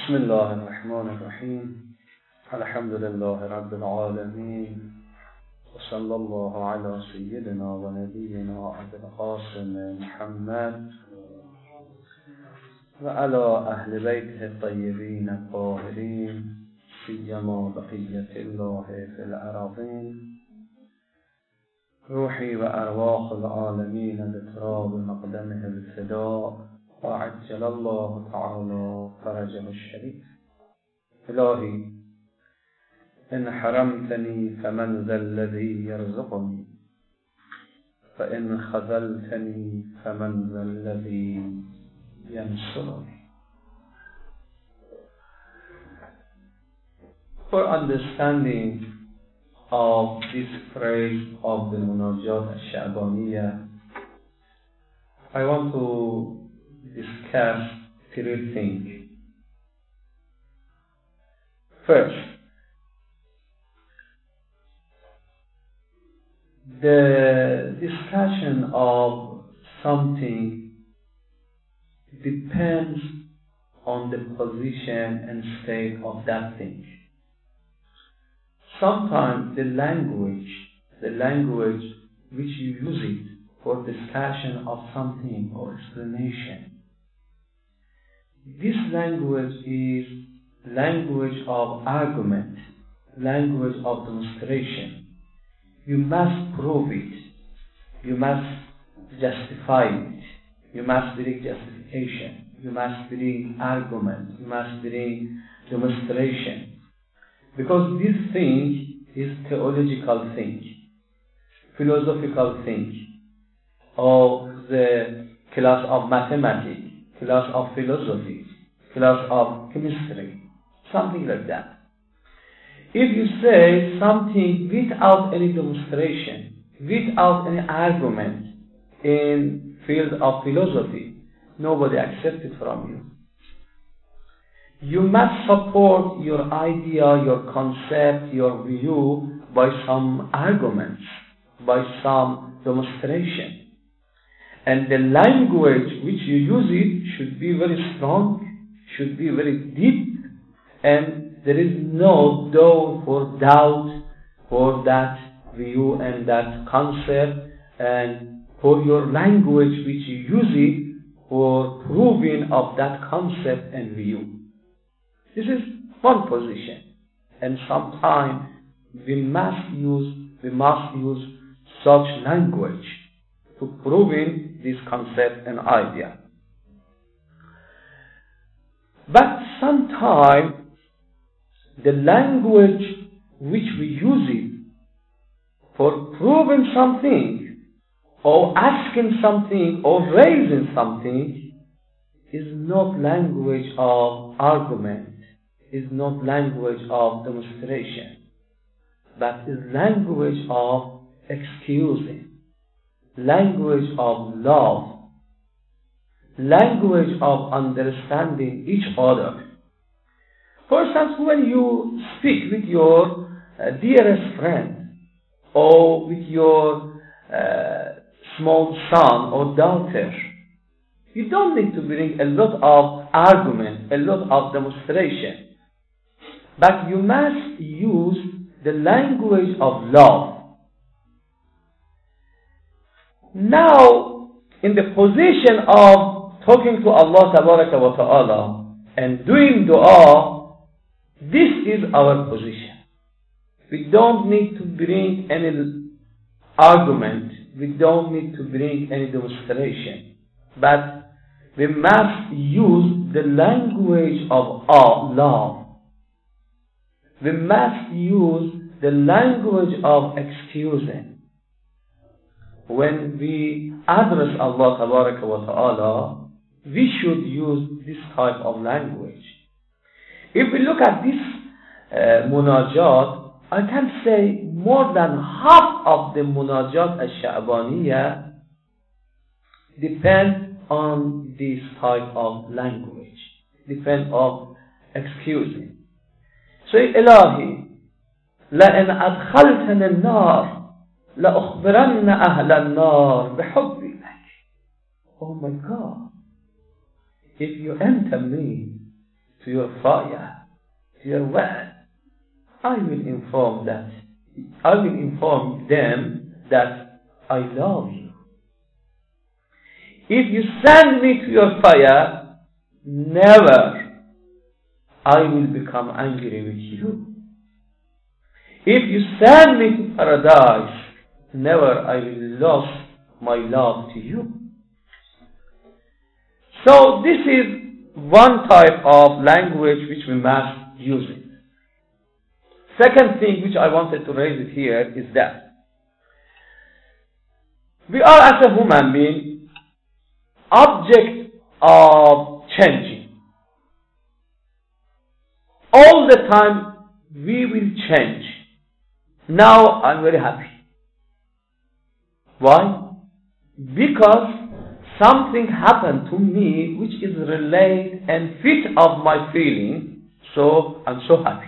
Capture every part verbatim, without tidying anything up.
بسم الله الرحمن الرحیم. الحمد لله رب العالمین و صلی الله علی سیدنا و نبینا ابی القاسم محمد و علی اهل بیته الطیبین الطاهرین سیما بقیة الله فی الارضین. روحی و ارواح العالمین بتراب مقدمه الفداء و عجل الله تعالی فرجه الشریف. الهی ان حرمتنی فمن ذا الذی یرزقنی فان خذلتنی فمن ذا الذی ینصرنی. For understanding of this phrase of the Munajat al-Sha'baniyah, I want to discuss three things. First, the discussion of something depends on the position and state of that thing. Sometimes the language, the language which you use it for discussion of something or explanation, this language is language of argument, language of demonstration. You must prove it, you must justify it, you must bring justification, you must bring argument, you must bring demonstration. Because this thing is theological thing, philosophical thing, or the class of mathematics, class of philosophy, class of chemistry, something like that. If you say something without any demonstration, without any argument in field of philosophy, nobody accepts it from you. You must support your idea, your concept, your view by some arguments, by some demonstration. And the language which you use it should be very strong, should be very deep, and there is no door for doubt for that view and that concept, and for your language which you use it for proving of that concept and view. This is one position, and sometimes we must use we must use such language to proving this concept and idea. But sometimes the language which we use it for proving something or asking something or raising something is not language of argument, is not language of demonstration, but is language of excusing, language of love, language of understanding each other. For instance, when you speak with your uh, dearest friend or with your uh, small son or daughter, you don't need to bring a lot of argument, a lot of demonstration, but you must use the language of love. Now, in the position of talking to Allah Tabaraka wa Ta'ala and doing dua, this is our position. We don't need to bring any argument, we don't need to bring any demonstration, but we must use the language of love. We must use the language of excusing. When we address Allah Tabaraka wa Ta'ala, we should use this type of language. If we look at this uh, munajat, I can say more than half of the munajat al-Sha'baniyah depend on this type of language, depend on excusing. Say, Ilahi, لَإِنْ أَدْخَلْتَنِ النَّارِ لَأُخْبِرَنَّ أَهْلَ النَّارِ بِحُبِّي لَكِ. Oh my God, if you enter me to your fire, to your well, I will inform that. I will inform them that I love you. If you send me to your fire, never I will become angry with you. If you send me to paradise, never I will lose my love to you. So this is one type of language which we must use it. Second thing which I wanted to raise it here is that we are, as a human being, object of changing. All the time we will change. Now I'm very happy. Why? Because something happened to me which is related and fit of my feeling, so I'm so happy.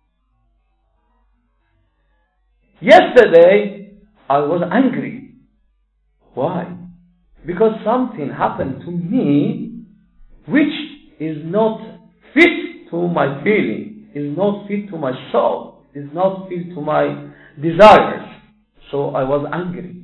Yesterday I was angry. Why? Because something happened to me which is not fit to my feeling, is not fit to my soul, is not fit to my desires. So I was angry.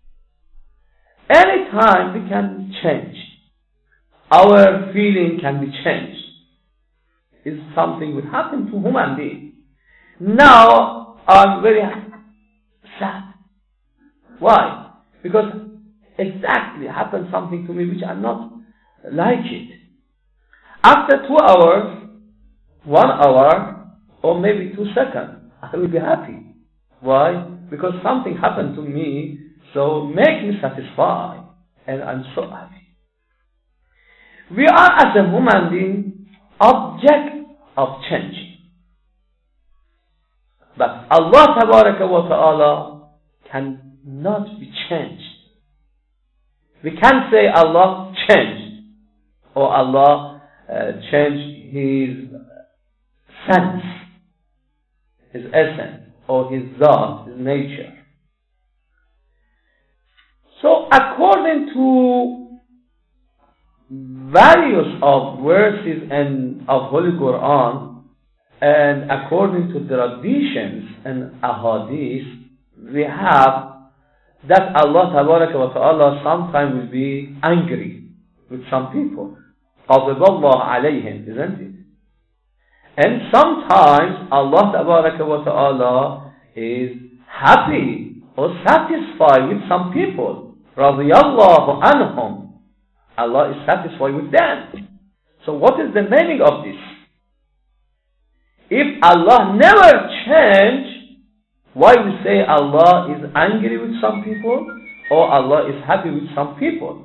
Anytime we can change. Our feeling can be changed. Is something will happen to human being. Now I'm very sad. Why? Because exactly happened something to me which I'm not like it. After two hours, one hour, or maybe two seconds, I will be happy. Why? Because something happened to me, so make me satisfied, and I'm so happy. We are, as a human being, object of changing. But Allah Tabaraka wa Ta'ala cannot be changed. We can't say Allah changed, or Allah uh, changed His sense, His essence, or His zat, His nature. So according to various of verses and of Holy Quran, and according to the traditions and ahadith, we have that Allah Tabaraka wa Ta'ala sometimes will be angry with some people. غَضِبَ اللَّهُ عَلَيْهِمْ, isn't it? And sometimes Allah Tabaraka wa Ta'ala is happy or satisfied with some people. رَضِيَ اللَّهُ عَنْهُمْ. Allah is satisfied with them. So what is the meaning of this? If Allah never changed, why we say Allah is angry with some people or Allah is happy with some people?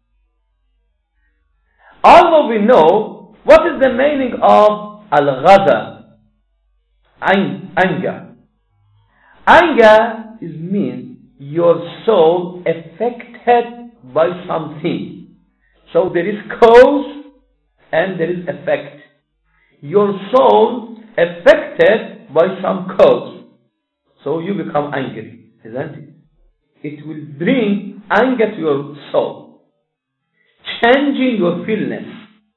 Although we know what is the meaning of al-ghadab, anger. Anger is mean your soul affected by something. So there is cause and there is effect. Your soul affected by some cause. So you become angry, isn't it? It will bring anger to your soul, changing your feelings.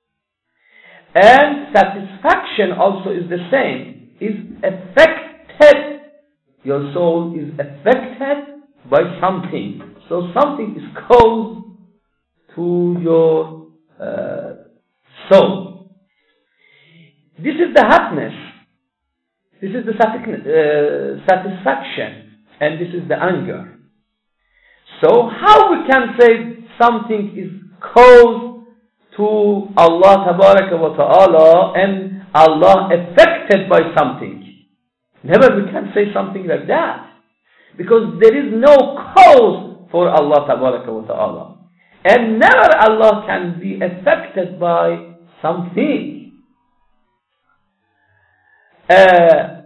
And satisfaction also is the same, is affected. Your soul is affected by something. So something is caused to your uh, soul. This is the happiness. This is the uh, satisfaction, and this is the anger. So how we can say something is caused to Allah Tabaraka wa Ta'ala and Allah affected by something? Never we can say something like that. Because there is no cause for Allah Tabaraka wa Ta'ala. And never Allah can be affected by something. Uh,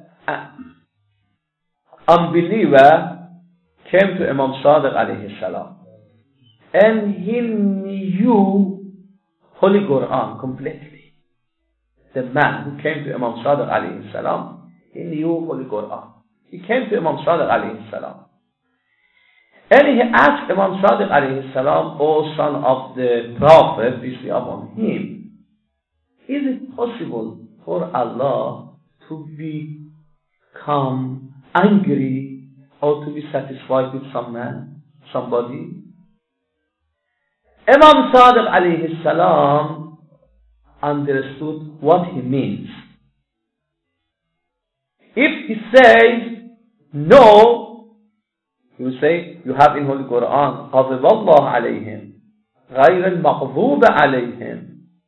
unbeliever came to Imam Sadiq alayhi salam, and he knew Holy Quran completely. The man who came to Imam Sadiq alayhi salam, he knew Holy Quran. He came to Imam Sadiq alayhi salam, and he asked Imam Sadiq alayhi salam, O son of the Prophet, peace be upon him, Is it possible for Allah to become angry or to be satisfied with some man, somebody? Imam Sadiq alayhi salam understood what he means. If he says no, he will say, you have in Holy Quran, غَضِبَ اللَّهُ عَلَيْهِمْ غَيْرَ الْمَغْضُوبِ عَلَيْهِمْ.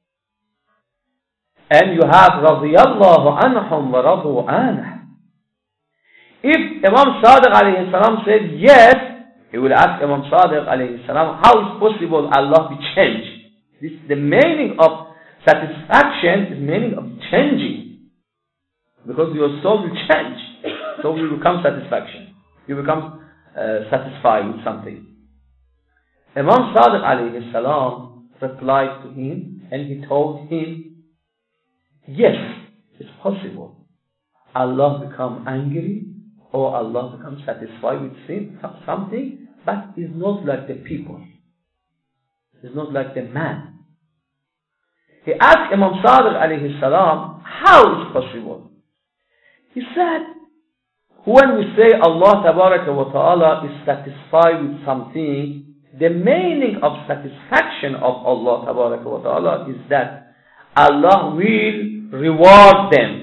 And you have رَضِيَ اللَّهُ عَنْهُمْ وَرَضُوا عَنْهُ. If Imam Sadiq alayhi salam says yes, he will ask Imam Sadiq alayhi salam, how is possible Allah be changed? This is the meaning of satisfaction, is meaning of changing. Because your soul will change. So you become satisfaction. You become uh, satisfied with something. Imam Sadiq alayhi salam replied to him and he told him, yes, it's possible. Allah become angry or Allah becomes satisfied with something, but it's not like the people. It's not like the man. He asked Imam Sadiq alayhi salam, how is possible? He said, when we say Allah tabaraka wa ta'ala is satisfied with something, the meaning of satisfaction of Allah tabaraka wa ta'ala is that Allah will reward them.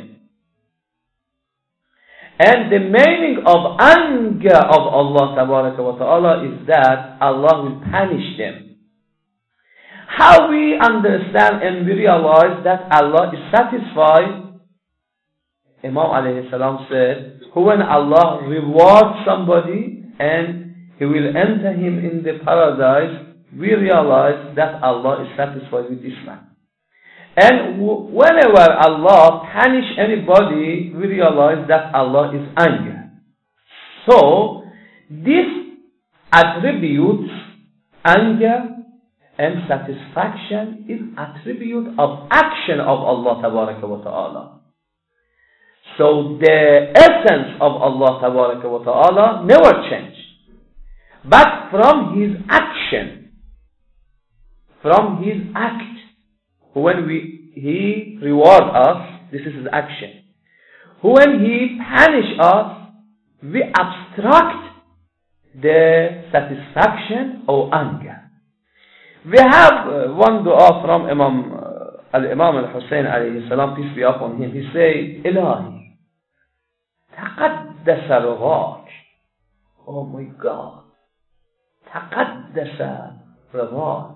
And the meaning of anger of Allah tabaraka wa ta'ala is that Allah will punish them. How we understand and we realize that Allah is satisfied? Imam alayhi salam said, when Allah rewards somebody and He will enter him in the paradise, we realize that Allah is satisfied with this man. And whenever Allah punish anybody, we realize that Allah is angry. So, these attributes, anger and satisfaction, is attribute of action of Allah tabaraka wa ta'ala. So, the essence of Allah tabaraka wa ta'ala never changed. But from His action, from His act, when we, He reward us, this is His action. When He punish us, we abstract the satisfaction or anger. We have uh, one dua from Imam uh, Al-Imam Al-Hussein alayhi salam, peace be upon him. He say, Ilahi, taqaddasa ridak. Oh my God. Taqaddasa ridak.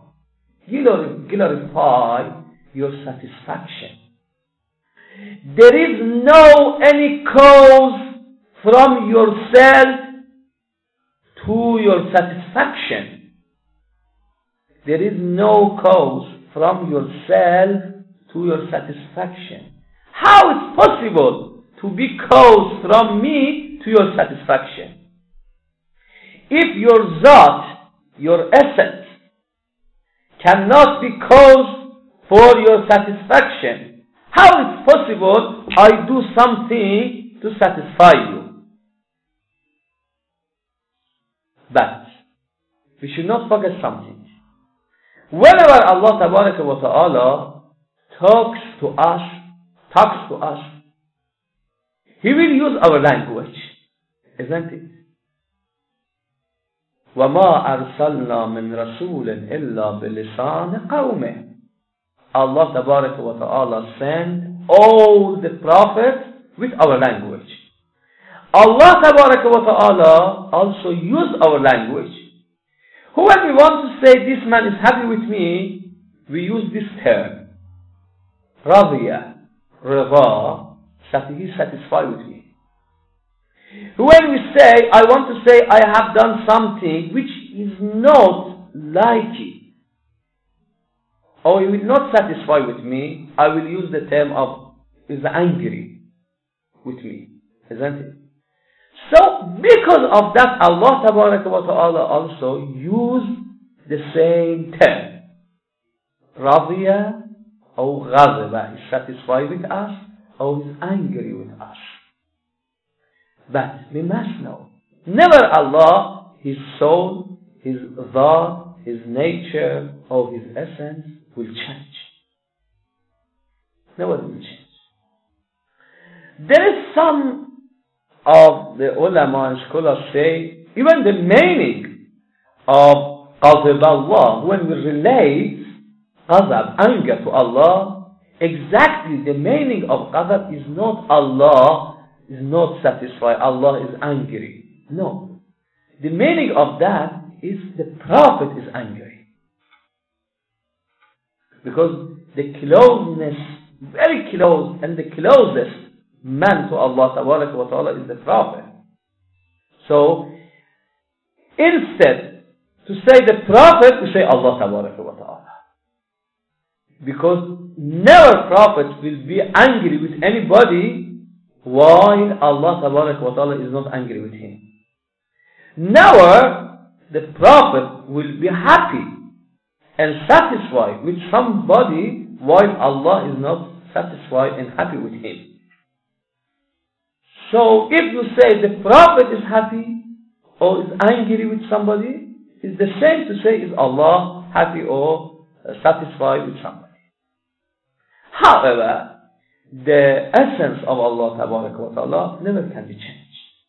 Glorify your satisfaction. There is no any cause from yourself to your satisfaction. There is no cause from yourself to your satisfaction. How is possible to be cause from me to your satisfaction? If your zat, your essence, cannot be cause for your satisfaction, how is possible I do something to satisfy you? But we should not forget something. Whenever Allah tabaraka wa ta'ala talks to us, talks to us, He will use our language, isn't it? وَمَا أَرْسَلْنَا مِنْ رَسُولٍ إِلَّا بِلِسَانِ قَوْمِهِ. Allah tabaraka wa ta'ala sent all the prophets with our language. Allah tabaraka wa ta'ala also use our language. When we want to say this man is happy with me, we use this term. Radiya, Rida, that he is satisfied with me. When we say, I want to say I have done something which is not like it, or he will not satisfy with me, I will use the term of is angry with me, isn't it? So, because of that, Allah tabaraka wa ta'ala also used the same term. Radiya or ghadiba, is satisfied with us or is angry with us. But we must know, never Allah, His soul, His dhat, His nature or His essence will change. Nobody will change. There is some of the ulama and scholars say, even the meaning of Qadab Allah, when we relate Qadab, anger to Allah, exactly the meaning of Qadab is not Allah is not satisfied, Allah is angry. No. The meaning of that is the Prophet is angry. Because the closeness, very close, and the closest man to Allah Tabaraka wa Ta'ala is the Prophet. So, instead to say the Prophet, we say Allah Tabaraka wa Ta'ala. Because never Prophet will be angry with anybody while Allah Tabaraka wa Ta'ala is not angry with him. Never the Prophet will be happy and satisfied with somebody while Allah is not satisfied and happy with him. So if you say the Prophet is happy or is angry with somebody, it's the same to say is Allah happy or satisfied with somebody. However, the essence of Allah Tabaraka wa Ta'ala never can be changed.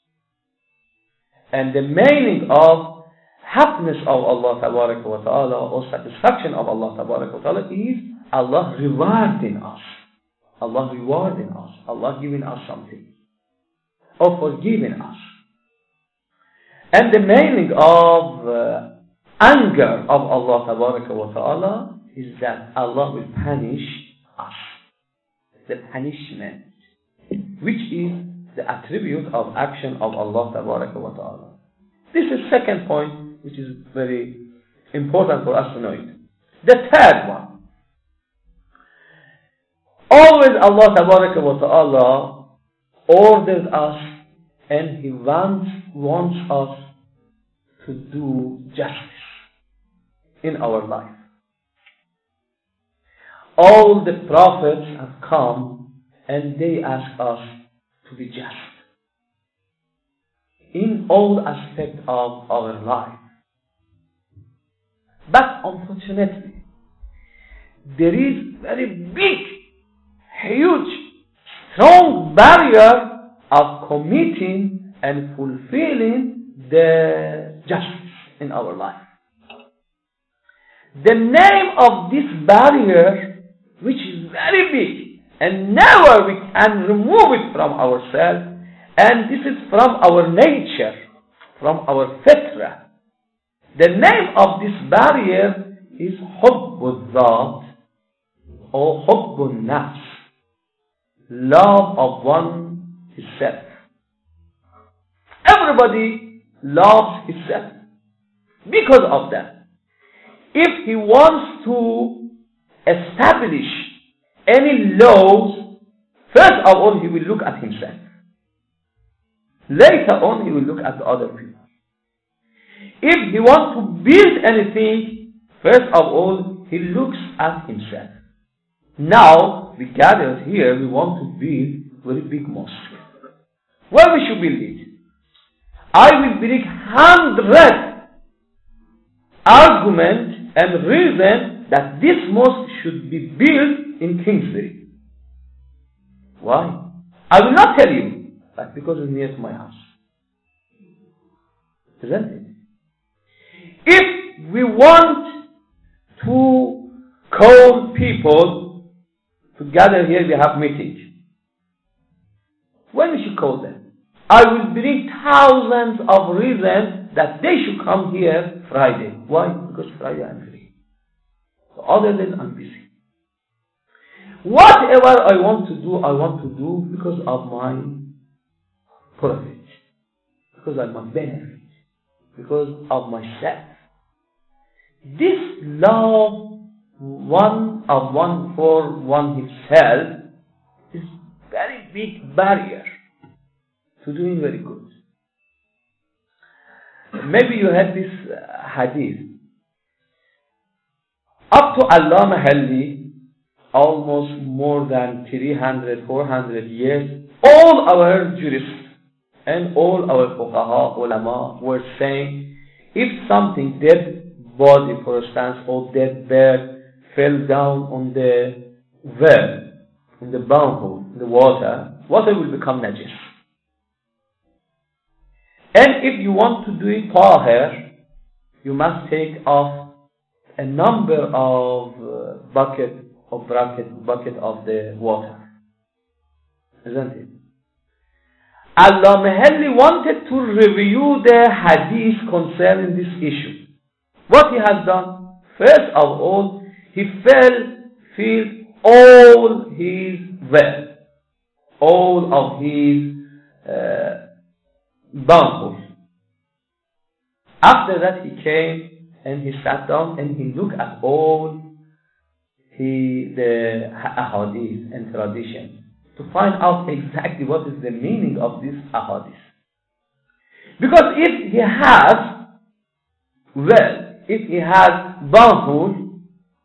And the meaning of happiness of Allah Tabaraka wa Ta'ala or satisfaction of Allah Tabaraka wa Ta'ala is Allah rewarding us. Allah rewarding us. Allah giving us something. Or forgiving us. And the meaning of uh, anger of Allah Tabaraka wa Ta'ala is that Allah will punish us. The punishment, which is the attribute of action of Allah Tabaraka wa Ta'ala. This is the second point, which is very important for us to know it. The third one. Always Allah Tabaraka wa Ta'ala orders us and He wants, wants us to do justice in our life. All the prophets have come and they ask us to be just in all aspects of our life. But unfortunately, there is very big, huge, strong barrier of committing and fulfilling the justice in our life. The name of this barrier, which is very big, and never we can remove it from ourselves, and this is from our nature, from our fitra. The name of this barrier is Hubbul Dhat or Hubbul Nafs, love of one himself. Everybody loves himself. Because of that, if he wants to establish any laws, first of all he will look at himself. Later on he will look at the other people. If he wants to build anything, first of all he looks at himself. Now we gathered here, we want to build a very big mosque. Where we should build it? I will bring hundred arguments and reason that this mosque should be built in Kingsbury. Why? I will not tell you, but because it's near to my house. Isn't it? If we want to call people to gather here, we have meeting. When we should call them? I will bring thousands of reasons that they should come here Friday. Why? Because Friday I'm free. So other than I'm busy. Whatever I want to do, I want to do because of my profit. Because of my benefit. Because of myself. This love one of one for one himself is very big barrier to doing very good. Maybe you had this uh, hadith. Up to Allama Halli, almost more than three hundred, four hundred years, all our jurists and all our fuqaha, ulama were saying, if something dead body, for instance, or dead bird fell down on the well, in the borehole, in the water, water will become najis. And if you want to do it tahir, you must take off a number of uh, bucket of bucket, bucket of the water. Isn't it? Allama Halli wanted to review the hadith concerning this issue. What he has done, first of all, he fell, filled all his well, all of his uh, bountiful. After that he came and he sat down and he looked at all he, the ahadith and tradition to find out exactly what is the meaning of this ahadith. Because if he has well, if he has bountiful,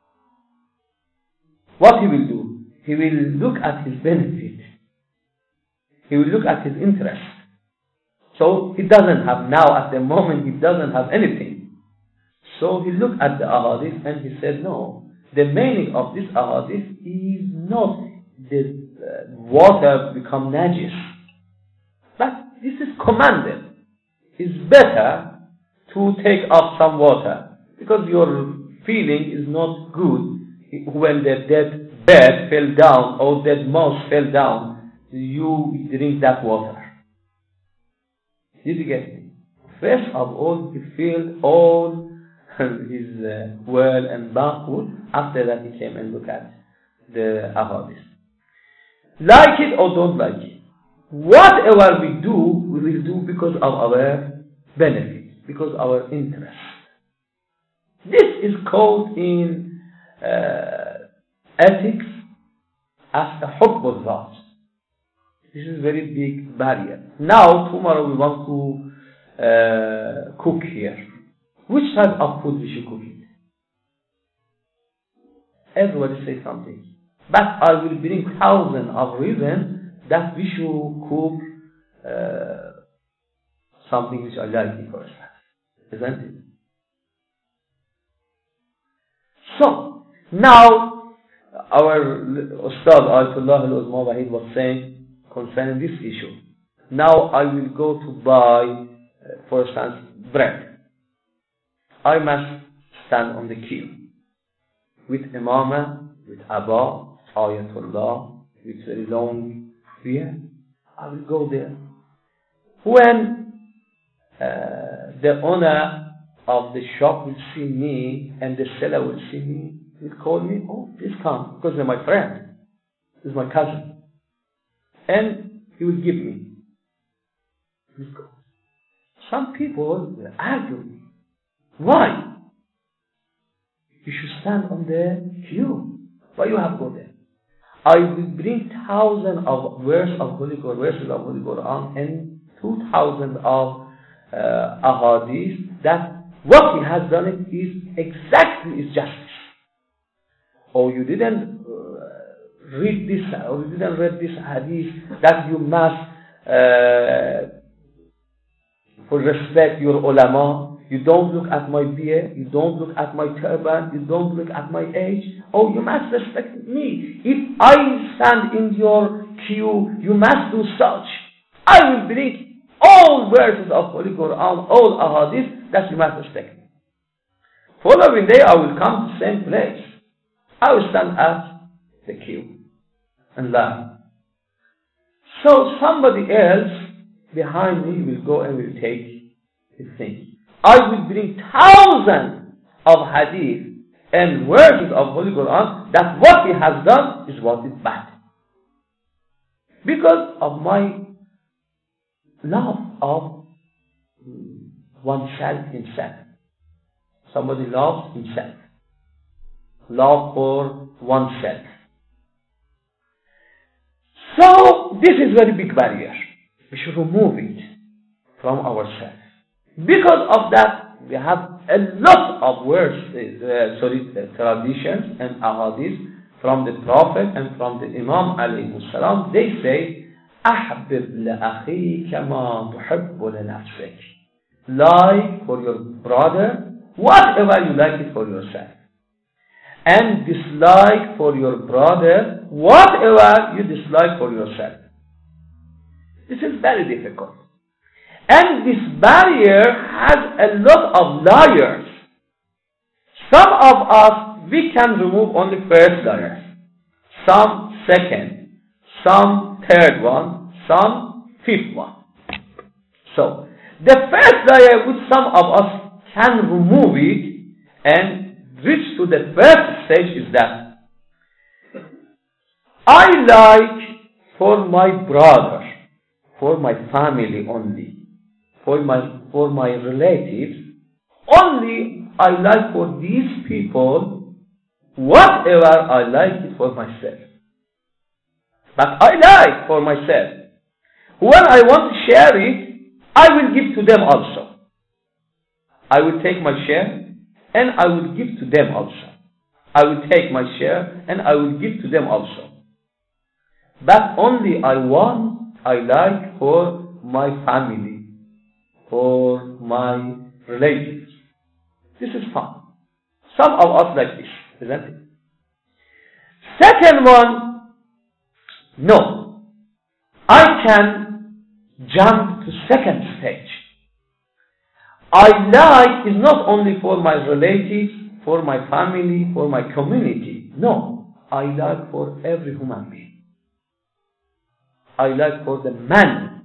what he will do? He will look at his benefit. He will look at his interest. So he doesn't have, now at the moment he doesn't have anything. So he looked at the ahadith and he said, no, the meaning of this ahadith is not the uh, water become najis. But this is commanded. It's better to take off some water because your feeling is not good when the dead bird fell down or dead mouse fell down. You drink that water. Did you get me? First of all, he filled all his uh, well and bathwood. After that, he came and looked at the ahadith. Like it or don't like it, whatever we do, we will do because of our benefit, because of our interest. This is called in uh, ethics as the hubb al-zat. This is a very big barrier. Now, tomorrow we want to uh, cook here. Which type of food we should cook it? Everybody say something. But I will bring thousands of reasons that we should cook uh, something which I like it for us. Isn't it? So, now, our Ustad Ayatollah al-Uzma Wahid was saying, concerning this issue. Now I will go to buy, uh, for instance, bread. I must stand on the queue with imama, with abba, ayatollah, with very long beard. I will go there. When uh, the owner of the shop will see me and the seller will see me, he will call me, oh, please come, because they're my friend. This is my cousin. And he will give me. Some people will argue me. Why? You should stand on the queue. Why you have to go there? I will bring thousands of verses of Holy Quran, verses of Holy Quran, and two thousand of uh, ahadith that what he has done it is exactly is justice. Or you didn't uh, read this, or you didn't read this hadith that you must uh, for respect your ulama. You don't look at my beard, you don't look at my turban, you don't look at my age. Oh, you must respect me. If I stand in your queue, you must do such. I will bring all verses of Holy Quran, all ahadith, that you must respect me. Following day, I will come to the same place. I will stand at the queue and learn. So somebody else behind me will go and will take his thing. I will bring thousands of hadith and verses of Holy Quran that what he has done is what is bad. Because of my love of oneself himself. Somebody loves himself. Love for oneself. So this is a very big barrier. We should remove it from ourselves. Because of that, we have a lot of words, uh, sorry, uh, traditions and ahadith from the Prophet and from the Imam alayhi salam. They say, أحبب لأخيك ما تحب لنفسك. Like for your brother, whatever you like it for yourself. and dislike for your brother whatever you dislike for yourself. This is very difficult. And this barrier has a lot of layers. Some of us, we can remove only first layer, some second, some third one, some fifth one. So, the first layer which some of us can remove it and reach to the first stage is that I like for my brother, for my family only, for my for my relatives, only I like for these people whatever I like it for myself. But I like for myself. When I want to share it, I will give to them also. I will take my share and I will give to them also. I will take my share and I will give to them also. But only I want, I like for my family, for my relatives. This is fun. Some of us like this, isn't it? Second one, no. I can jump to second stage. I like is not only for my relatives, for my family, for my community. No, I like for every human being. I like for the man.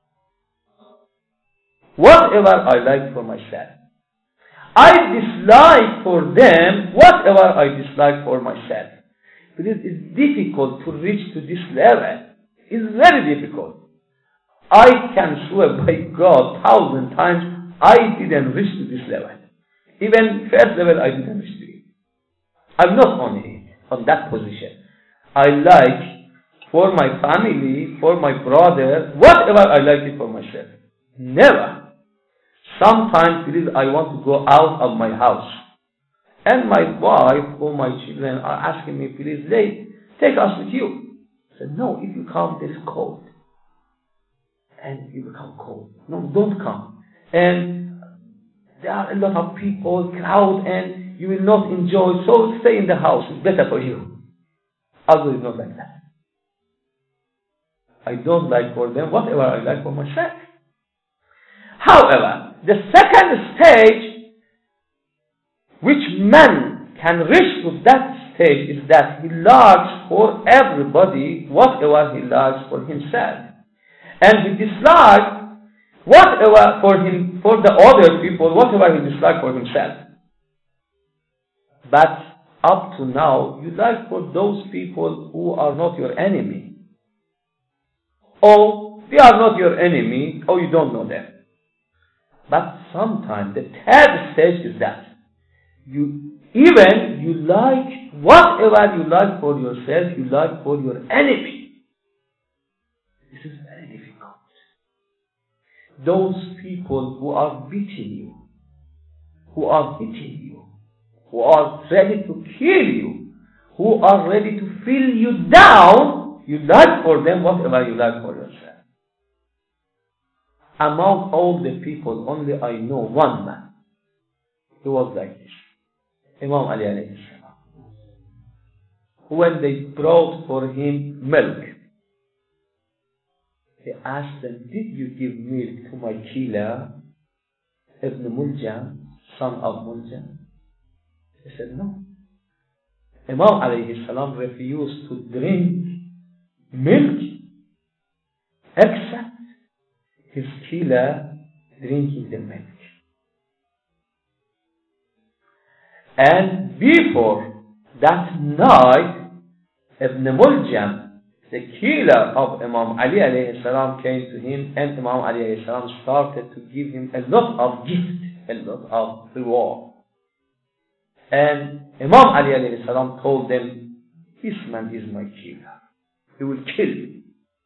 Whatever I like for myself. I dislike for them whatever I dislike for myself. Because it's difficult to reach to this level. It's very difficult. I can swear by God thousand times I didn't reach to this level. Even first level I didn't reach to it. I'm not on it, on that position. I like for my family, for my brother, whatever I like it for myself. Never. Sometimes please I want to go out of my house. And my wife or my children are asking me, please, they take us with you. I said, no, if you come, there is cold. And you become cold. No, don't come. And there are a lot of people, crowd, and you will not enjoy. So stay in the house. It's better for you. Allah is not like that. I don't like for them whatever I like for myself. However, the second stage which man can reach to that stage is that he likes for everybody whatever he likes for himself. And he dislikes whatever for him, for the other people, whatever he dislikes for himself. But up to now, you like for those people who are not your enemy. Or they are not your enemy, or you don't know them. But sometimes the third stage is that you even you like whatever you like for yourself, you like for your enemy. This is very difficult. Those people who are beating you, who are hitting you, who are ready to kill you, who are ready to fill you down, you like for them whatever you like for yourself. Among all the people, only I know one man. He was like this. Imam Ali alayhi salam. When they brought for him milk, he asked them, did you give milk to my killer, Ibn Muljam, son of Muljam? He said, no. Imam alayhi salam refused to drink milk except his killer drinking the milk. And before that night, Ibn Muljam, the killer of Imam Ali alayhi salam, came to him, and Imam Ali alayhi salam started to give him a lot of gift, a lot of reward. And Imam Ali alayhi salam told them, this man is my killer. He will kill me.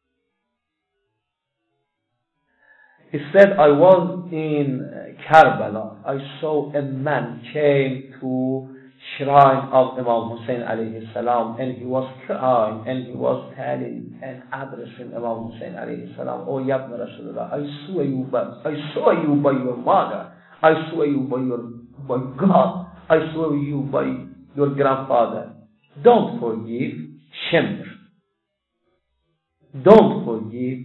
He said, I was in Karbala. I saw a man came to shrine of Imam Hussein alayhi salam, and he was crying and he was telling and addressing Imam Hussein alayhi salam, oh Yabna Rasulullah, I saw you by I saw you by your mother, I saw you by your by God, I saw you by your grandfather. Don't forgive Shimr. Don't forgive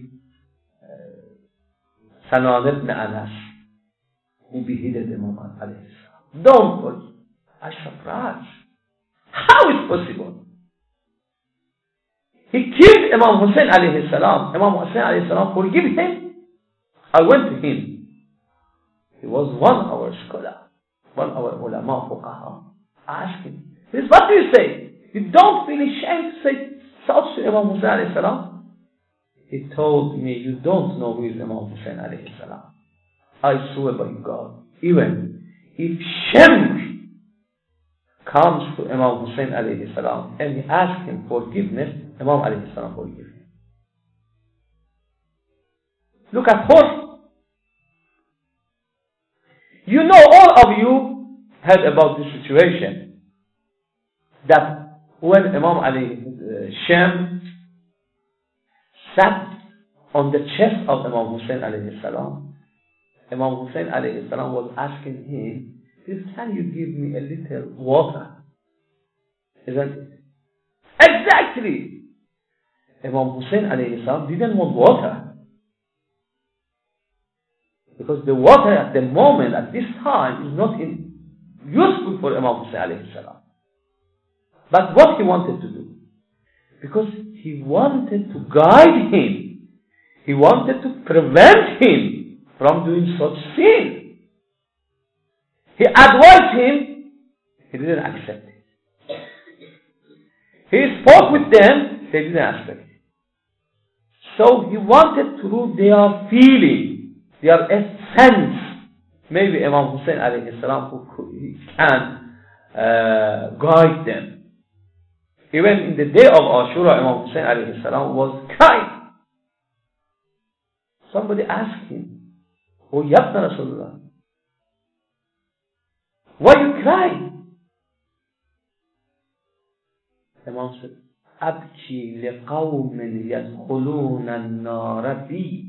uh, Sanan ibn Anas, who beheaded Imam alayhi salam. Don't forgive. I'm surprised. How is possible? He killed Imam Hussein alayhi salam. Imam Hussein alayhi salam forgive him. I went to him. He was one of our scholar, one of our ulama fuqaha. I asked him, he said, what do you say? You don't feel ashamed to say such to Imam Hussein alayhi salam? He told me, you don't know who is Imam Hussein alayhi salam. I swear by God, even if Shimr comes to Imam Hussein alayhi salam and he asks him forgiveness, Imam alayhi salam forgive him. Look at horse. You know, all of you heard about this situation, that when Imam Ali uh, Shem sat on the chest of Imam Hussein alayhi salam, Imam Hussein alayhi salam was asking him, can you give me a little water? Isn't it? Exactly. Imam Hussein alayhi salam didn't want water. Because the water at the moment, at this time, is not in, useful for Imam Hussein alayhi salam. But what he wanted to do? Because he wanted to guide him. He wanted to prevent him from doing such sin. He advised him, he didn't accept it. He spoke with them, they didn't accept it. So he wanted to rule their feeling. They are a sense. Maybe Imam Hussein alayhi salam who can uh, guide them. Even in the day of Ashura, Imam Hussein alayhi salam was crying. Somebody asked him, "Oh, Yabna Rasulullah, why are you crying?" Imam said, "Abki liqawmin yadkhuluna an-nar bi."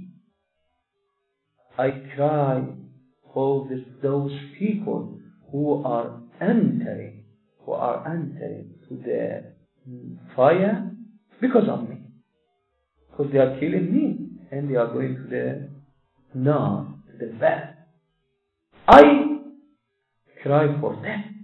I cry for this, those people who are entering, who are entering to the fire because of me. Because they are killing me and they are going to the nar, to the bed. I cry for them.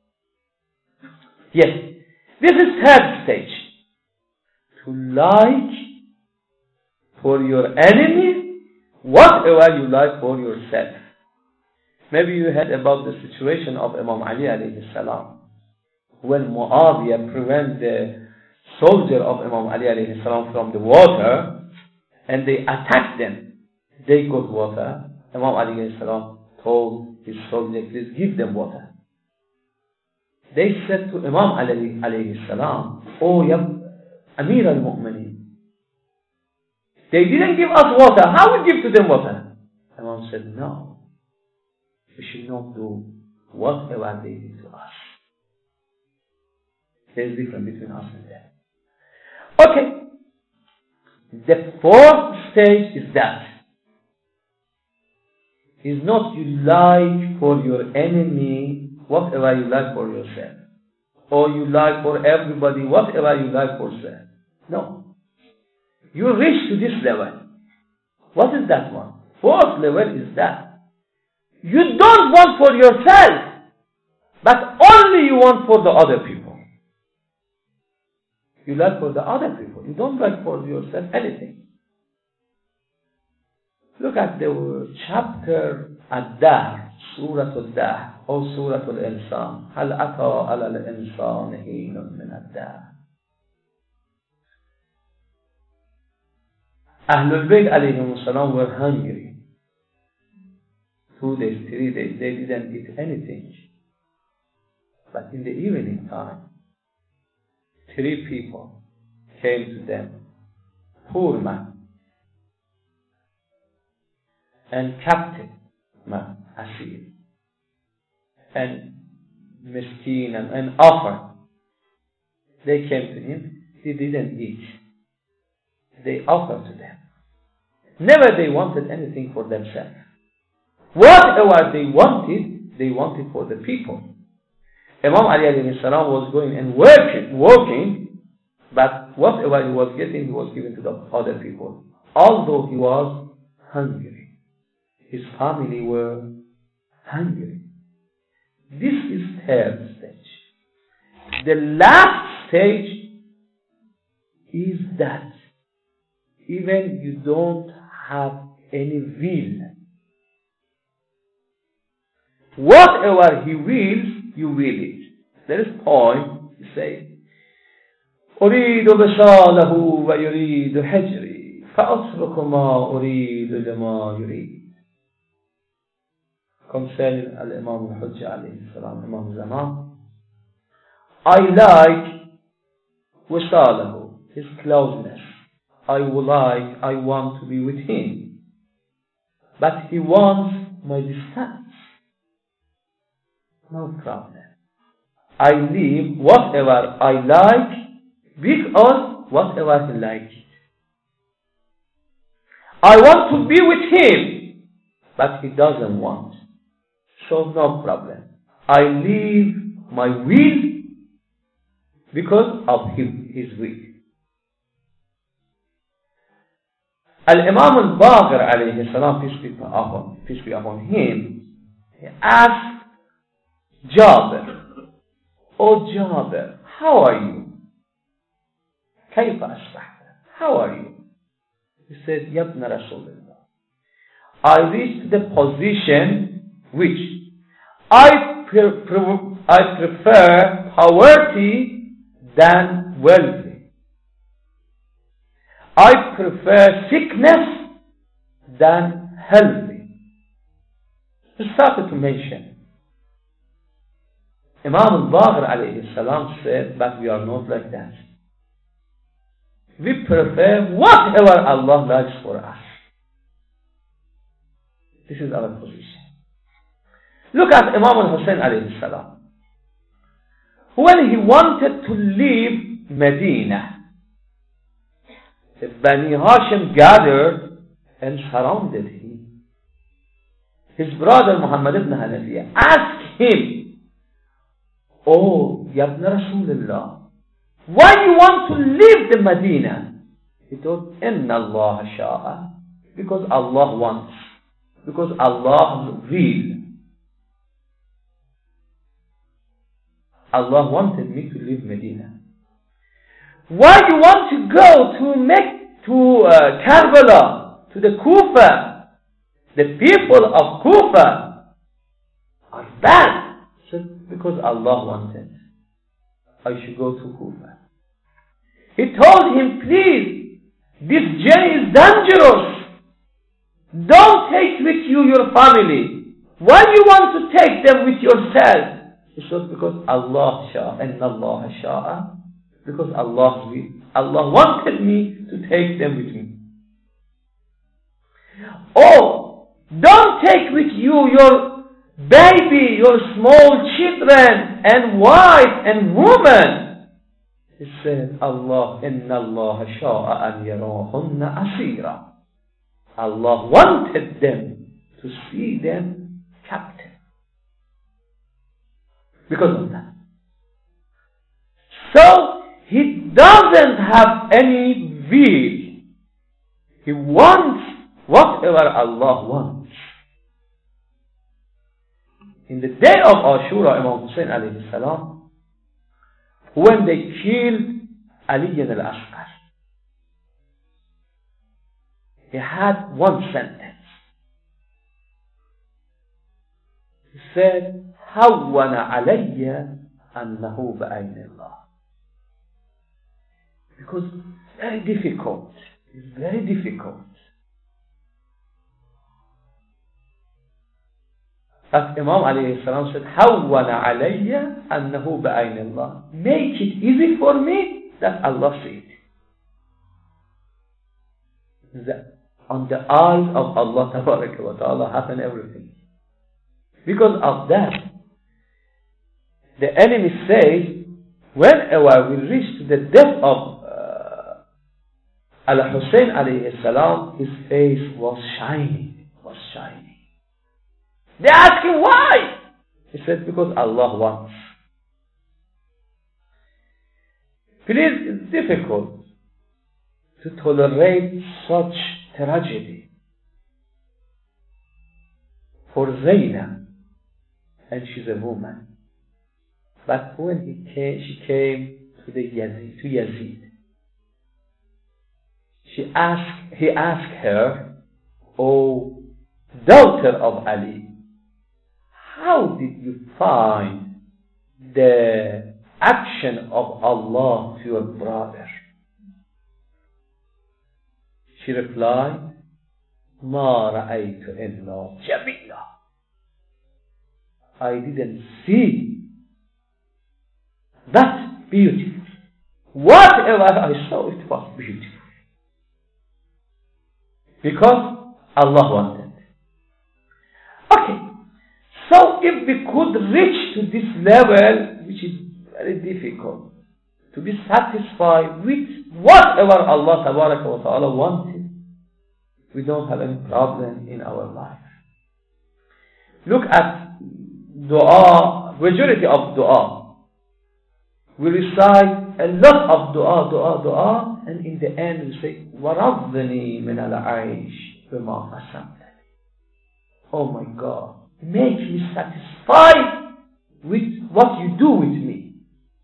Yes, this is third stage. To like for your enemy whatever you like for yourself. Maybe you heard about the situation of Imam Ali alayhi salam. When Muawiyah prevented the soldier of Imam Ali alayhi salam from the water, and they attacked them, they got water. Imam Ali alayhi salam told his soldier, please give them water. They said to Imam Ali alayhi salam, oh, ya Amir al-Mu'mineen, they didn't give us water. How we give to them water? Imam said, no. We should not do whatever they did to us. There's a difference between us and them. Okay. The fourth stage is that. Is not you like for your enemy whatever you like for yourself. Or you like for everybody whatever you like for yourself. No. You reach to this level. What is that one? Fourth level is that you don't want for yourself, but only you want for the other people. You like for the other people. You don't like for yourself anything. Look at the chapter Ad-Dahr, Surah Ad-Dahr, or Surah Al-Insan. هل أتى على الإنسان حين من الدهر. Ahlul Bayt alayhim salam were hungry. Two days, three days, they didn't eat anything. But in the evening time, three people came to them. Poor man. And captive man, Asir. And miskin and, and offer. They came to him, he didn't eat. They offered to them. Never they wanted anything for themselves. Whatever they wanted, they wanted for the people. Imam Ali alayhi salam was going and working, working, but whatever he was getting, he was giving to the other people. Although he was hungry. His family were hungry. This is third stage. The last stage is that even you don't have any will. Whatever he wills, you will it. There is point, you say, أريد بصاله ويريد حجري فأترك ما أريد لما يريد. Concerning Al-Imam al-Hujjah alayhi salam, Imam Zaman, I like wisalahu, his closeness. I would like, I want to be with him. But he wants my distance. No problem. I leave whatever I like because whatever he likes. I want to be with him, but he doesn't want. So no problem. I leave my will because of him, his will. Al-Imam al-Baqir alayhi salam, peace be upon, peace be upon him, he asked Jabir, "Oh Jabir, how are you? كيف أصبحت? How are you?" He said, "Ya ibn Rasulullah, I reached the position which I, pre- pre- I prefer poverty than wealthy. I prefer sickness than healthy." He started to mention. Imam al-Baqir alayhi salam said, "But we are not like that. We prefer whatever Allah likes for us." This is our position. Look at Imam al-Hussein alayhi salam. When he wanted to leave Medina, the Bani Hashim gathered and surrounded him. His brother Muhammad ibn Hanafiya asked him, "Oh, Ya ibn Rasulullah, why you want to leave the Medina?" He told, "Inna Allah sha'a," because Allah wants, because Allah will. Allah wanted me to leave Medina. Why you want to go to make to uh, Karbala, to the Kufa? The people of Kufa are bad. So because Allah wanted, I should go to Kufa. He told him, "Please, this journey is dangerous. Don't take with you your family. Why you want to take them with yourself?" He said, "Because Allah sha'a, inna Allah sha'a." Because Allah will. Allah wanted me to take them with me. "Oh, don't take with you your baby, your small children, and wife and woman." He said, "Allah, inna Allah sha'a an yarahunna asira." Allah wanted them to see them captive. Because of that. So, he doesn't have any will. He wants whatever Allah wants. In the day of Ashura, Imam Hussein alayhi salam, when they killed Ali al-Asqar, he had one sentence. He said, "هون علي أنه بعين الله." Because it's very difficult. It's very difficult. But Imam alayhi salam said, "هون علي أنه بعين الله." Make it easy for me that Allah sees it. The, on the eyes of Allah tabaraka wa ta'ala happen everything. Because of that, the enemy says, whenever we reach to the death of uh, Al-Hussein alayhi salam, his face was shining, was shining. They ask him why. He said, because Allah wants. Please, it's difficult to tolerate such tragedy for Zainab, and she's a woman. But when he came, she came to the Yazid, to Yazid, she asked, he asked her, "O daughter of Ali, how did you find the action of Allah to your brother?" She replied, "Ma ra'aytu illa jamila." I didn't see that beautiful. Whatever I saw, it was beautiful. Because Allah wanted. Okay, so if we could reach to this level, which is very difficult, to be satisfied with whatever Allah Tabaraka wa Ta'ala wanted, we don't have any problem in our life. Look at dua, majority of dua. We recite a lot of dua, dua, dua, and in the end we say, وَرَضْنِي مِنَ الْعَيْشِ بِمَا قَسَمْتَنِي. Oh my God, make me satisfied with what you do with me.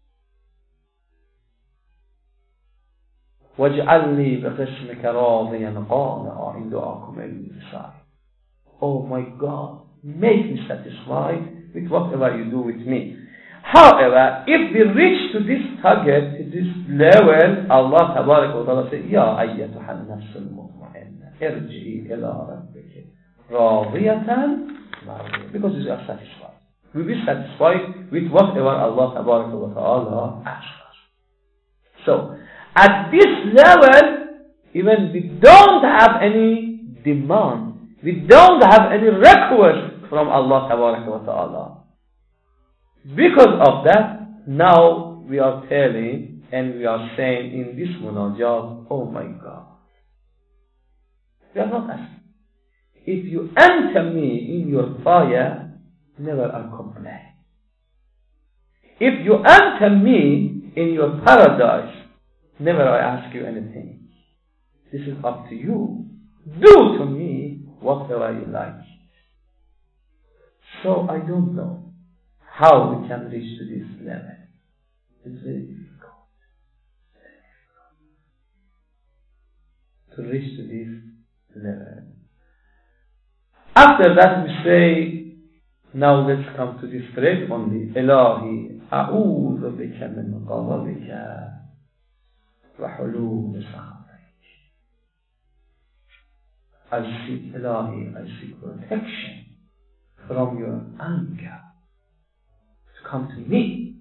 وَاجْعَلْنِي بِقِسْمِكَ رَاضِيًا قَانِعًا in du'akum al-recite. Oh my God, make me satisfied with whatever you do with me. However, if we reach to this target, to this level, Allah Tabaraka wa Ta'ala says, Ya ayyatuha an-nafs al-mutma'inna, irji'i ila rabbiki radiyatan mardiyatan. Because we are satisfied. We will be satisfied with whatever Allah Tabaraka wa Ta'ala asks us. So, at this level, even we don't have any demand, we don't have any request from Allah Tabaraka wa Ta'ala. Because of that, now we are telling and we are saying in this munajat, oh my God, we are not asking. If you enter me in your fire, never I complain. If you enter me in your paradise, never I ask you anything. This is up to you. Do to me whatever you like. So I don't know how we can reach to this level. It's very difficult. To reach to this level. After that we say, now let's come to this phrase only. Ilahi, a'udhu bika min ghadabika wa hulul sakhatik. I seek, Ilahi, I seek protection from your anger to come to me.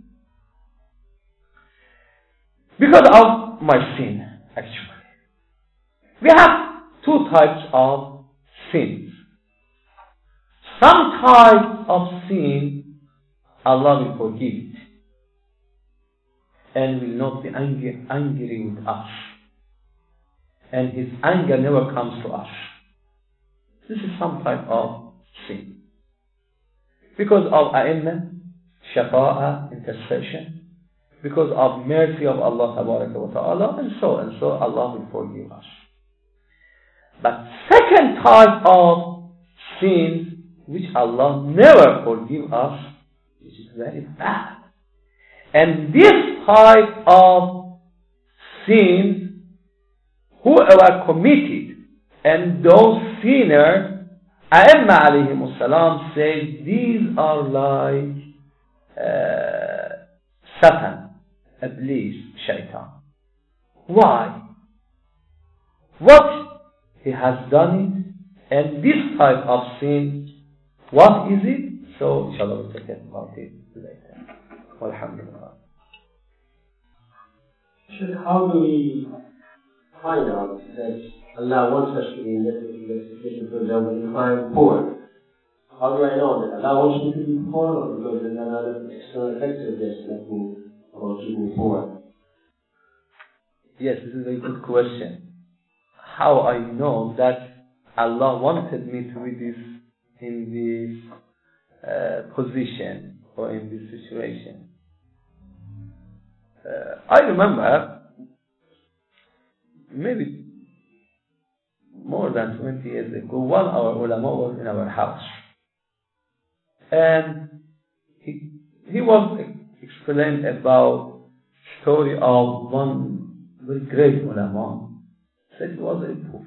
Because of my sin, actually. We have two types of sins. Some type of sin, Allah will forgive it and will not be angry, angry with us. And His anger never comes to us. This is some type of sin. Because of A'imma, Shafa'a, intercession, because of mercy of Allah Tabaraka wa Ta'ala, and so and so, Allah will forgive us. But second type of sin, which Allah never forgive us, which is very bad. And this type of sin, whoever committed, and those sinners, A'imma alayhimus salam say, these are like uh, Satan, Iblis, Shaitan. Why? What he has done it, and this type of sin, what is it? So, inshallah, we'll talk about it later. Alhamdulillah. How do we find out that Allah wants us to be in this situation? For example, if I'm poor, how do I know that Allah wants me to be poor, or because there's another external factor that's making me or keeping me poor? Yes, this is a very good question. How I know that Allah wanted me to be this in this uh, position or in this situation? uh, I remember maybe more than twenty years ago, one of our ulama was in our house. And he, he was explaining about story of one very great ulama. Said he was very poor.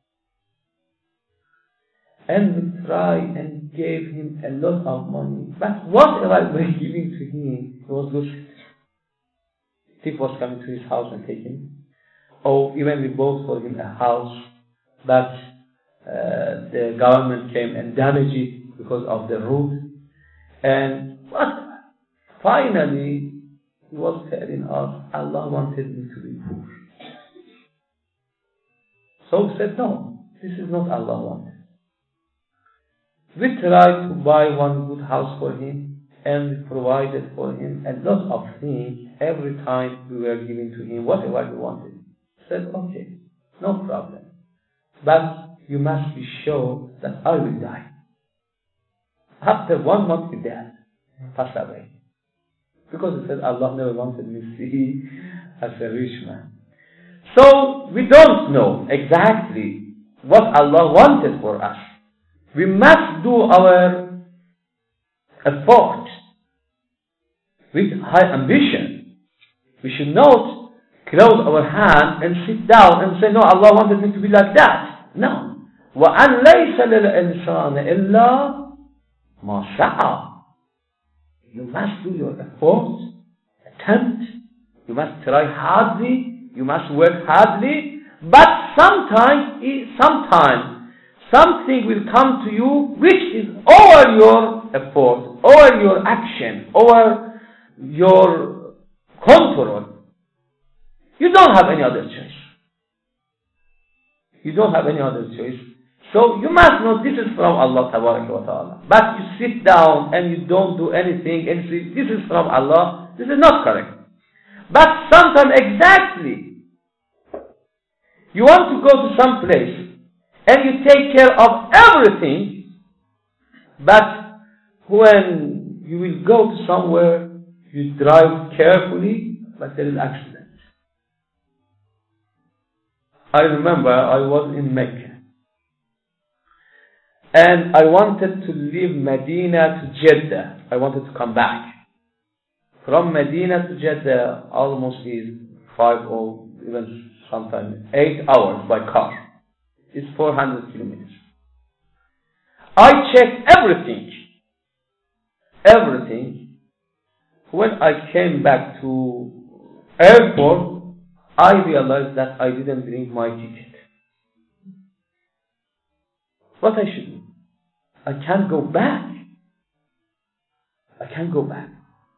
And we tried and gave him a lot of money. But whatever we were giving to him, he was losing. Thief was coming to his house and taking him. Or even we bought for him a house that uh, the government came and damaged it because of the road. And but finally, he was telling us, Allah wanted me to be poor. So we said, no, this is not Allah wanted. We tried to buy one good house for him, and we provided for him a lot of things every time we were giving to him whatever he wanted. He said, okay, no problem. But you must be sure that I will die. After one month he died, passed away. Because he said, Allah never wanted me to see as a rich man. So we don't know exactly what Allah wanted for us. We must do our effort with high ambition. We should not close our hand and sit down and say, no, Allah wanted me to be like that. No. وَأَنْ لَيْسَ لِلْإِنسَانِ إِلَّا مَا سَعَى. You must do your effort, attempt. You must try hardly. You must work hardly. But sometimes, sometimes, something will come to you which is over your effort, over your action, over your control. You don't have any other choice. You don't have any other choice. So you must know this is from Allah Tabaraka wa Ta'ala. But you sit down and you don't do anything and say, this is from Allah. This is not correct. But sometimes exactly, you want to go to some place and you take care of everything, but when you will go to somewhere, you drive carefully, but there is accident. I remember I was in Mecca. And I wanted to leave Medina to Jeddah. I wanted to come back. From Medina to Jeddah almost is five or even sometimes eight hours by car. It's four hundred kilometers. I checked everything. Everything. When I came back to airport, I realized that I didn't bring my ticket. What I should do? I can't go back. I can't go back.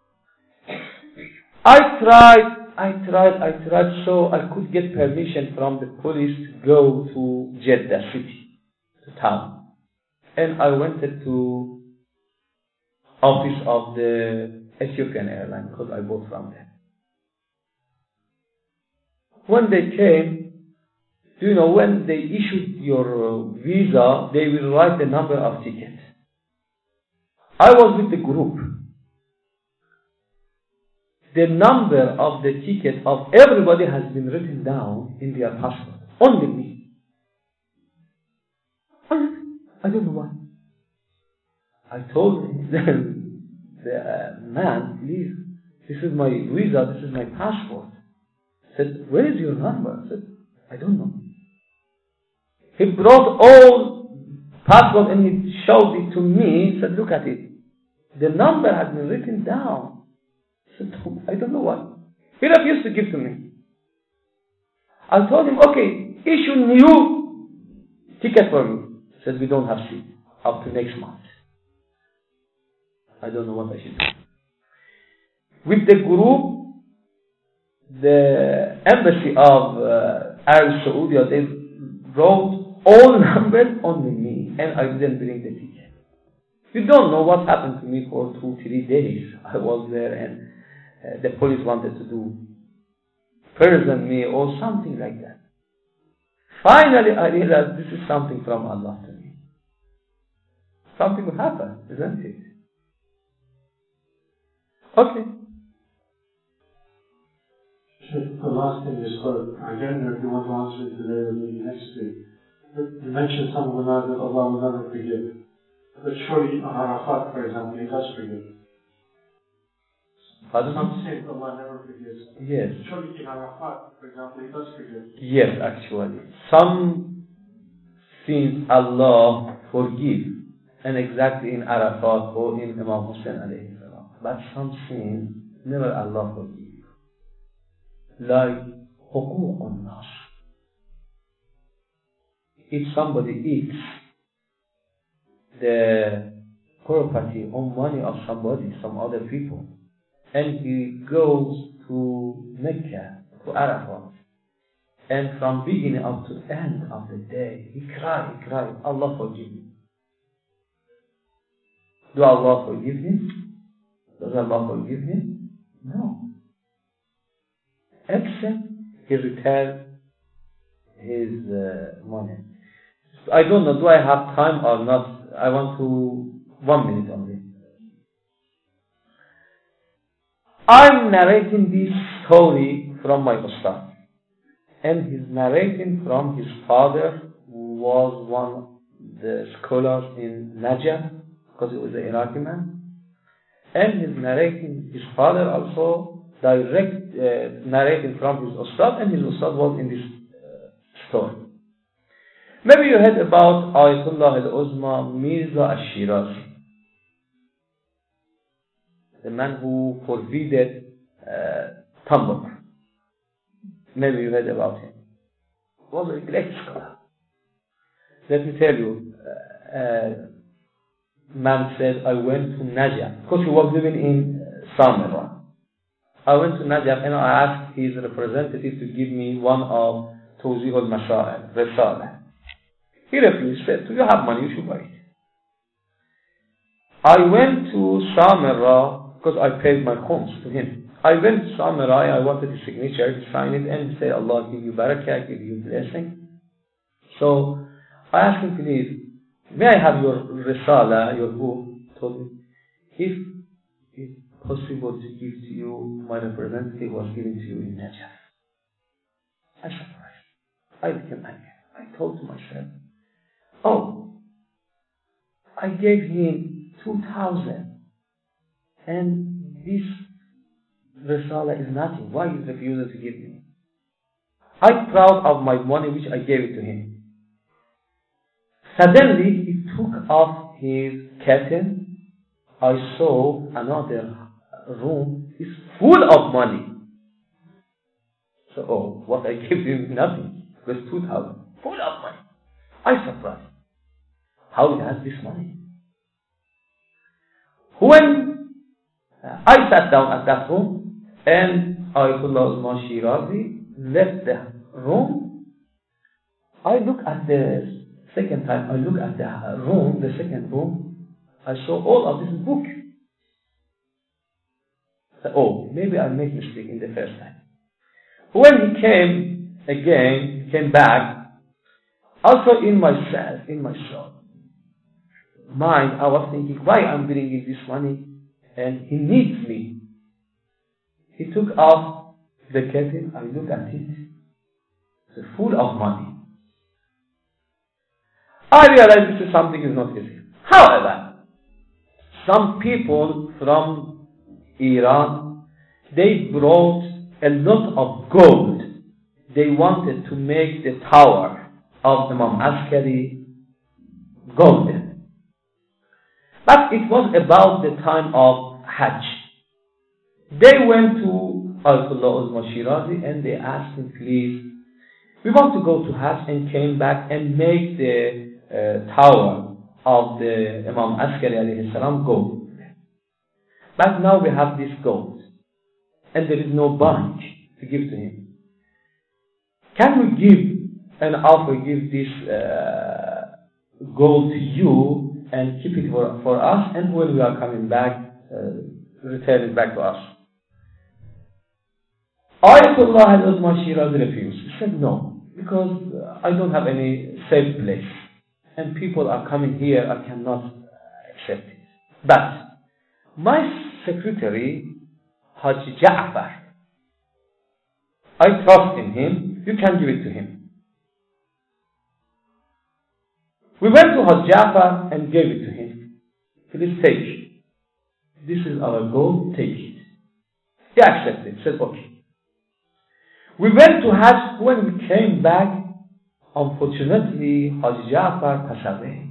I tried, I tried, I tried so I could get permission from the police to go to Jeddah city, to town. And I went to office of the Ethiopian Airlines because I bought from them. When they came, do you know, when they issued your visa, they will write the number of tickets. I was with the group. The number of the ticket of everybody has been written down in their passport. Only me. I don't know why. I told the, the uh, man, please, this is my visa, this is my passport. I said, where is your number? I said, I don't know. He brought all passport and he showed it to me. He said, look at it. The number has been written down. I said, I don't know what. He refused to give to me. I told him, okay, issue new ticket for me. He said, we don't have seat up to next month. I don't know what I should do. With the group, the embassy of uh, Arab Saudi, they wrote all numbers, only me, and I didn't bring the ticket. You don't know what happened to me for two, three days. I was there and uh, the police wanted to do prison me or something like that. Finally, I realized this is something from Allah to me. Something will happen, isn't it? Okay. The last thing is, for, I don't know if you want to answer it today or maybe next week. But you mentioned some of the lies that Allah will never forgive. But surely on Arafat, for example, He does forgive. Pardon? Some sins Allah never forgives. Yes. Surely in Arafat, for example, He does forgive. Yes, actually. Some sins Allah forgive, and exactly in Arafat or in Imam Hussein alayhi salam. But some sins never Allah forgive. Like حقوق الناس. If somebody eats the property or money of somebody, some other people, and he goes to Mecca, to Arafat, and from beginning up to end of the day, he cries, he cries, Allah forgive him. Do Allah forgive him? Does Allah forgive him? No. Except he returns his uh, money. I don't know, do I have time or not? I want to, one minute only. I'm narrating this story from my Ustad. And he's narrating from his father, who was one of the scholars in Najaf, because he was an Iraqi man. And he's narrating his father also, direct uh, narrating from his Ustad, and his Ustad was in this uh, story. Maybe you heard about Ayatollah al-Uzma Mirza al-Shirazi, the man who forbidden uh, Tambak. Maybe you heard about him. He was a great scholar. Let me tell you, uh, uh, man said, I went to Najaf, because he was living in uh, Samarra. I went to Najaf and I asked his representative to give me one of Tawzih al-Mashaa'il, Risala. He refused, said, do you have money? You should buy it. I went to Samarra because I paid my khums to him. I went to Samarra, I wanted his signature to sign it and say, Allah give you barakah, give you blessing. So I asked him, please, may I have your Risala, your book? Told him, if it's possible to give to you, my representative was given to you in Najaf. I was surprised. I became angry. I told to myself, oh, I gave him two thousand and this Risala is nothing. Why is he refusing to give me? I'm proud of my money which I gave it to him. Suddenly he took off his curtain. I saw another room is full of money. So, oh, what I gave him nothing. It was two thousand. Full of money. I surprised. How he has this money? When I sat down at that room and Ayatollah Uzma Shirazi left the room, I looked at the second time, I looked at the room, the second room, I saw all of this book. So, oh, maybe I made mistake in the first time. When he came again, he came back, also in myself, in my soul, mind, I was thinking, why I'm bringing this money and he needs me. He took off the curtain, I looked at it, it's full of money. I realized this is something is not easy. However, some people from Iran, they brought a lot of gold. They wanted to make the tower of Imam Askari golden. But it was about the time of Hajj. They went to Ayatollah Uzma Shirazi and they asked him, please, we want to go to Hajj, and came back and make the uh, tower of the Imam Askari alayhi salam gold. But now we have this gold and there is no bank to give to him. Can we give an offer, give this uh, gold to you and keep it for, for us, and when we are coming back, uh, return it back to us? Ayatollah al-Uzma Shirazi refused. He said no, because I don't have any safe place and people are coming here, I cannot accept it. But my secretary, Haji Ja'far, I trust in him, you can give it to him. We went to Haji Ja'far and gave it to him. Please take it. This is our gold, take it. He accepted, said okay. We went to Hajj. When we came back, unfortunately, Haji Ja'far passed away.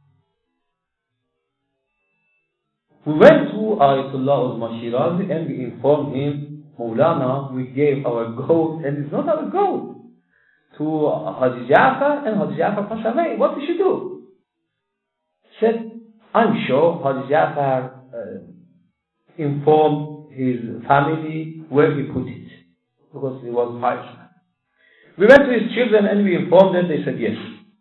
We went to Ayatollah al-Mashirazi and we informed him, Maulana, we gave our gold and it's not our gold to Haji Ja'far, and Haji Ja'far passed away. What we should do? Said, I'm sure Haji Ja'far uh, informed his family where he put it, because he was pious. We went to his children and we informed them. They said yes.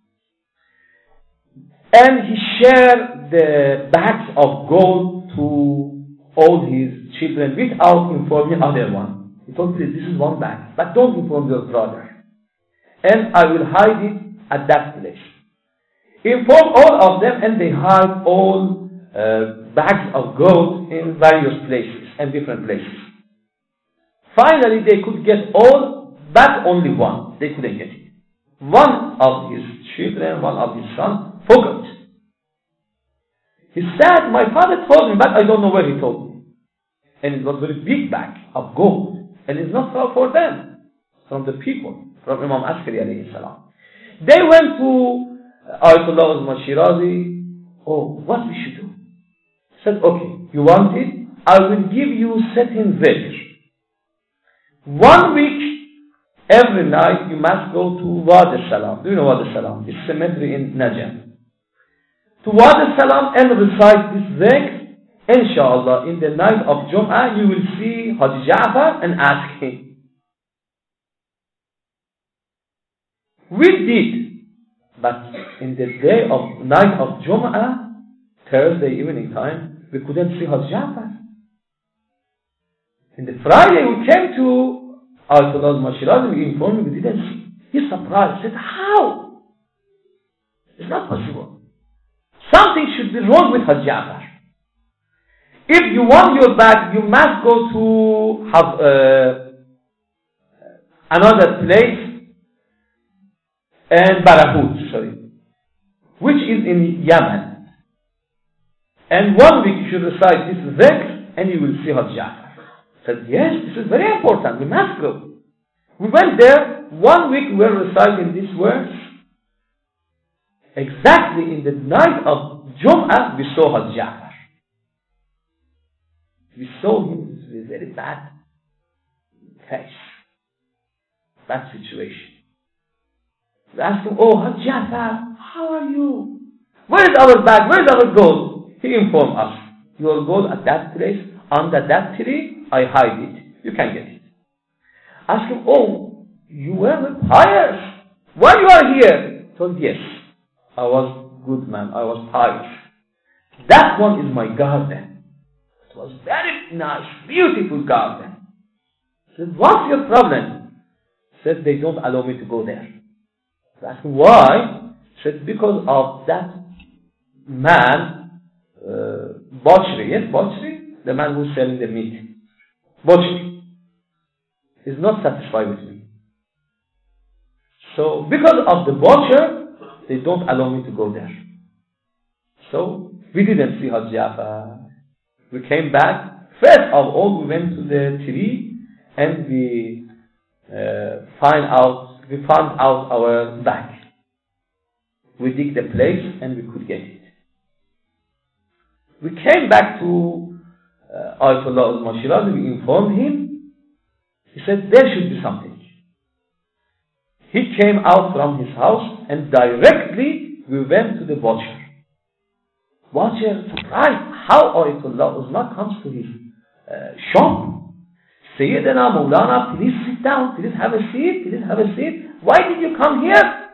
And he shared the bags of gold to all his children without informing other one. He told me, this is one bag, but don't inform your brother. And I will hide it at that place. Inform all of them, and they hide all uh, bags of gold in various places and different places. Finally, they could get all, but only one. They couldn't get it. One of his children, one of his sons, forgot. He said, my father told me, but I don't know where he told me. And it was a very big bag of gold. And it's not for them, from the people, from Imam Askari alayhi salam. They went to Ayatollah al-Mashirazi. Oh, what we should do? He said, okay, you want it? I will give you certain zikr. One week, every night, you must go to Wadi Salam. Do you know Wadi Salam? It's a cemetery in Najaf. To Wadi Salam and recite this zikr. Inshallah, in the night of Jum'ah, you will see Haji Ja'far and ask him. We did, but in the day of night of Jum'ah, Thursday evening time, we couldn't see Haji Ja'far. In the Friday, we came to Ayatollah al-Mashirazi, we informed him, we didn't see. He's surprised. He said, how? It's not possible. Something should be wrong with Haji Ja'far. If you want your bag, you must go to have uh, another place, and Barahut, sorry, which is in Yemen. And one week you should recite this zikr, and you will see Haji Ja'far. I said, yes, this is very important, we must go. We went there, one week we were reciting these words. Exactly in the night of Jum'ah, we saw Haji Ja'far. We saw him in a very bad case, bad situation. We asked him, oh, Haji Ja'far, how are you? Where is our bag? Where is our gold? He informed us, your gold at that place, under that tree, I hide it. You can get it. Ask him, oh, you were pious. Why you are here? He told, yes, I was good man, I was pious. That one is my garden. It was very nice, beautiful garden. I said, what's your problem? He said, they don't allow me to go there. I asked him, why? He said, because of that man, uh, Botchery, yes, Botchery? The man who's selling the meat. Botchery. He's not satisfied with me. So, because of the butcher, they don't allow me to go there. So, we didn't see Haji Ja'far. We came back. First of all, we went to the tree and we uh, find out, we found out our bag. We dig the place and we could get it. We came back to uh, Ayatollah al-Mashirazi. We informed him. He said, there should be something. He came out from his house and directly we went to the butcher. Butcher surprised how Ayatollah Uzma comes to his uh, shop. Sayyidina Maulana, please sit down, please have a seat, please have a seat. Why did you come here?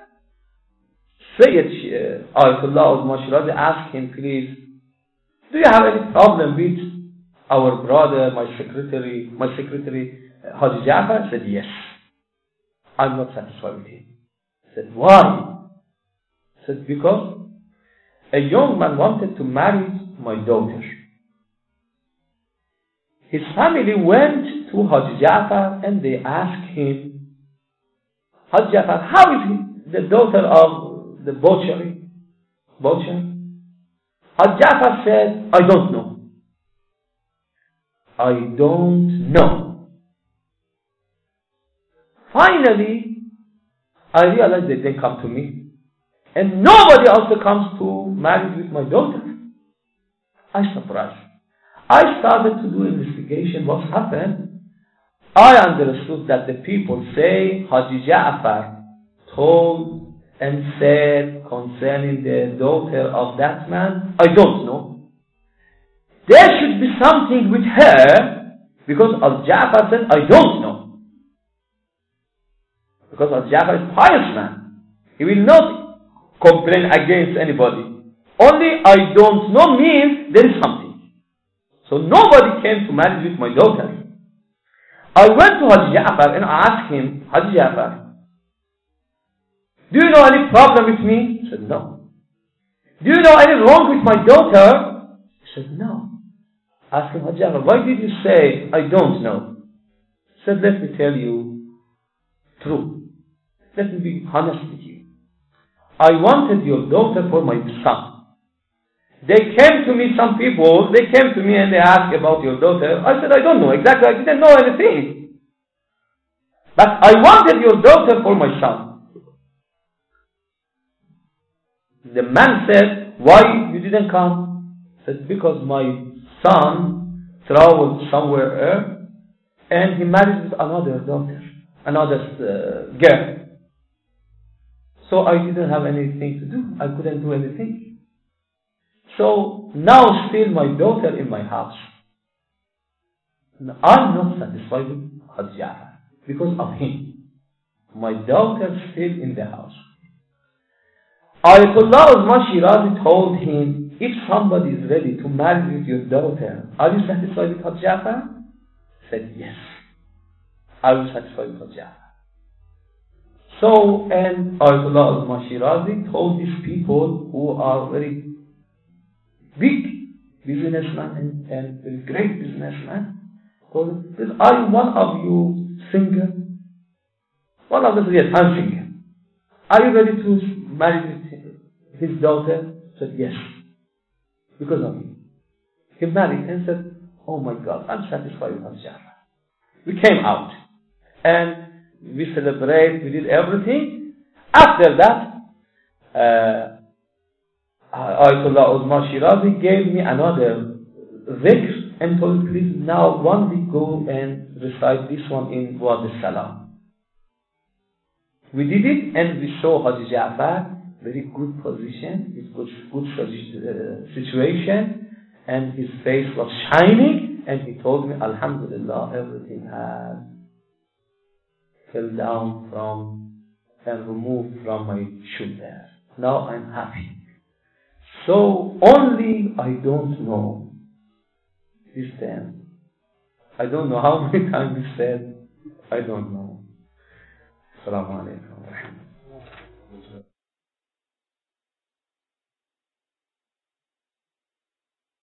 Sayyid uh, Ayatollah Uzma asked him, please, do you have any problem with our brother, my secretary, my secretary uh, Haji Ja'far? He said, yes. I'm not satisfied with him. He said, why? He said, because a young man wanted to marry my daughter. His family went to Haji Ja'far and they asked him, Haji Ja'far, how is he the daughter of the butchery? Butcher? Haji Ja'far said, I don't know. I don't know. Finally, I realized that they come to me. And nobody also comes to marry with my daughter. I was surprised. I started to do investigation. What happened? I understood that the people say Haji Ja'far told and said concerning the daughter of that man, I don't know. There should be something with her because Haji Ja'far said, I don't know. Because Haji Ja'far is a pious man. He will not complain against anybody. Only I don't know means there is something. So nobody came to marry with my daughter. I went to Haji Ja'far and I asked him, Haji Ja'far, do you know any problem with me? He said, no. Do you know any wrong with my daughter? He said, no. I asked him, Haji Ja'far, why did you say, I don't know? He said, let me tell you true. Let me be honest with you. I wanted your daughter for my son. They came to me, some people, they came to me and they asked about your daughter. I said, I don't know exactly, I didn't know anything. But I wanted your daughter for my son. The man said, why you didn't come? I said, because my son traveled somewhere and he married with another daughter, another uh, girl. So I didn't have anything to do. I couldn't do anything. So now still my daughter in my house. I'm not satisfied with Haji Ja'far because of him. My daughter still in the house. Ayatollah Uzma Shirazi told him, if somebody is ready to marry with your daughter, are you satisfied with Haji Ja'far? He said, yes. I was satisfied with Haji Ja'far. So, and Ayatollah Uzma Shirazi told these people who are very big businessmen and, and very great businessmen, told them, are one of you single? One of them said, yes, I'm single. Are you ready to marry his daughter? He said, yes. Because of me. He married and said, oh my God, I'm satisfied with Haji Ja'far. We came out. And we celebrate, we did everything. After that, uh, Ayatollah Uzma Shirazi gave me another zikr and told me, please now one week go and recite this one in Wadi Salam. We did it and we saw Haji Ja'far, very good position, his good, good uh, situation, and his face was shining, and he told me, Alhamdulillah, everything has fell down from and removed from my shoulder. Now I'm happy. So only I don't know this time. I don't know how many times he said, I don't know. Assalamu alaikum wa rahmatullah.